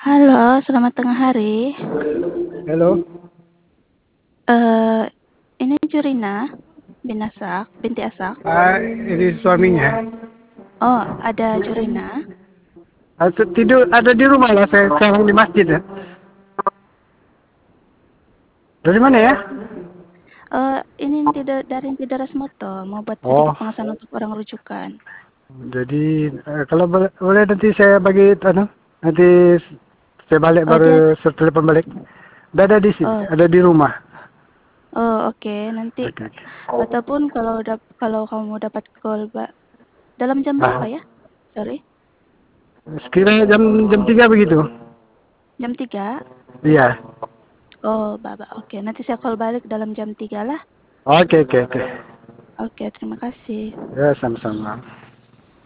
Halo, selamat tengah hari. Halo, Eh, ini Jurina binti Asak. ini suaminya. Oh, ada Jurina. Tidur ada di rumah lah, saya sekarang di masjid ya. Dari mana ya? Ini tidak dari Tidak Resmoto, mau buat sedikit Oh, pengesahan untuk orang rujukan. jadi kalau boleh nanti saya bagi nanti saya balik Oh, dia, baru saya telepon balik. Udah ada di sini, oh, ada di rumah. oh, oke. Nanti Oke, oke. ataupun kalau kamu dapat call, dalam jam berapa Ah, ya? Sorry, sekiranya jam 3 begitu. jam 3. Iya. Oh, Baba. Oke, nanti saya call balik dalam jam 3 lah. Oke, oke, oke. Oke, terima kasih. Ya, sama-sama.